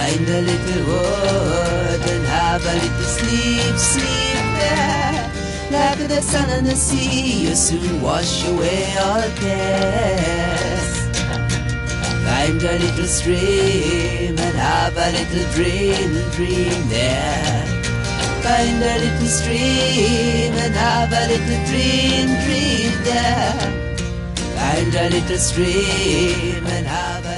Find a little wood and have a little sleep, sleep there. Like the sun and the sea, you soon wash away all cares. Find a little stream and have a little dream, dream there. Find a little stream and have a little dream, dream there. Find a little stream and have a